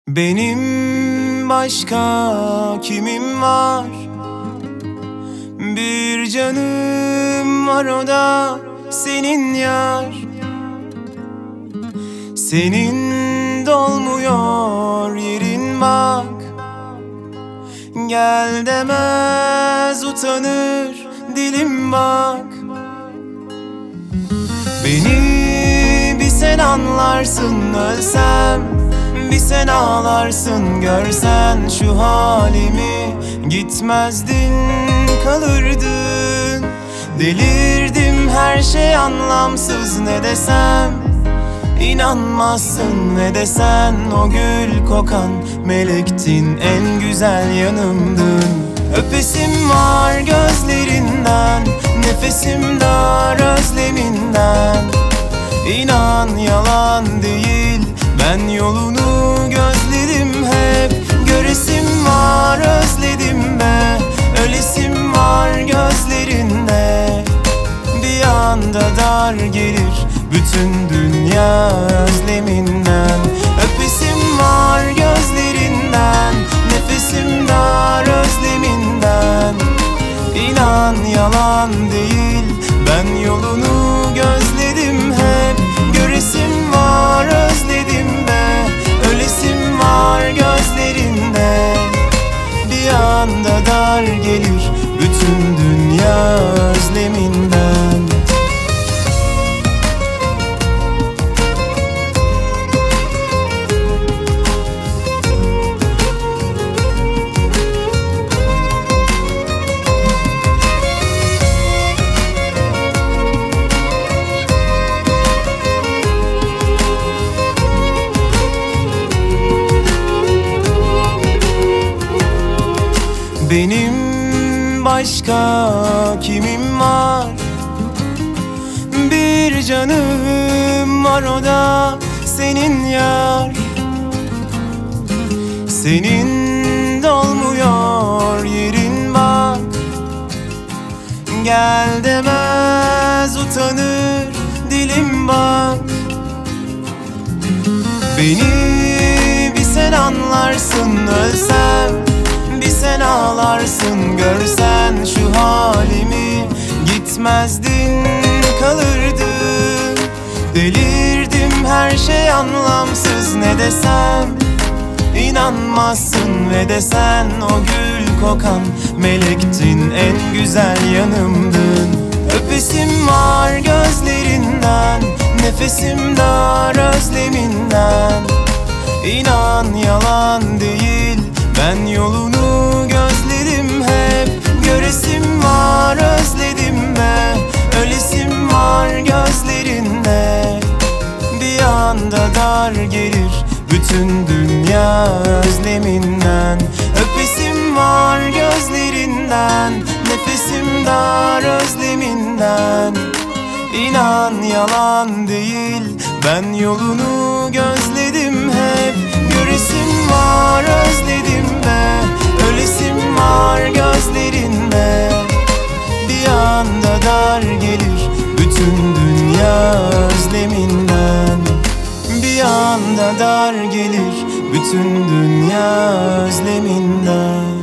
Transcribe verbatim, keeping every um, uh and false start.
Benim başka kimim var? Bir canım var, o da senin yar. Senin dolmuyor yerin bak. Gel demez utanır dilim bak. Beni bir sen anlarsın, ölsem bir sen ağlarsın. Görsen şu halimi gitmezdin, kalırdın. Delirdim, her şey anlamsız, ne desem İnanmazsın, ne desen o gül kokan melektin, en güzel yanımdın. Öpesim var gözlerinden, nefesim dar özleminden. İnan yalan değil, ben yolunu gözledim hep. Göresim var, özledim be, ölesim var gözlerinde. Bir anda dar gelir bütün dünya özleminden. Öpesim var gözlerinden, nefesim dar özleminden. İnan yalan değil, ben yolunu gözledim hep. Göresim var, özledim be, ölesim var gözlerinde. Bir anda dar gelir bütün dünya özleminden. Benim başka kimim var? Bir canım var, o da senin yar. Senin dolmuyor yerin bak. Gel demez utanır dilim bak. Beni bir sen anlarsın, ölsem bir sen ağlarsın. Görsen şu halimi gitmezdin, kalırdın. Delirdim, her şey anlamsız, ne desem İnanmazsın, ve desen o gül kokan melektin, en güzel yanımdın. Öpesim var gözlerinden, nefesim dar özleminden. İnan yalan değil, ben yolunu gözledim hep. Göresim var, özledim be, ölesim var gözlerinde. Bir anda dar gelir bütün dünya özleminden. Öpesim var gözlerinden, nefesim dar özleminden. İnan yalan değil, ben yolunu gözledim hep. Göresim var, özledim be, ölesim var gözlerinde. Bir anda dar gelir bütün dünya özleminden. Bir anda dar gelir bütün dünya özleminden.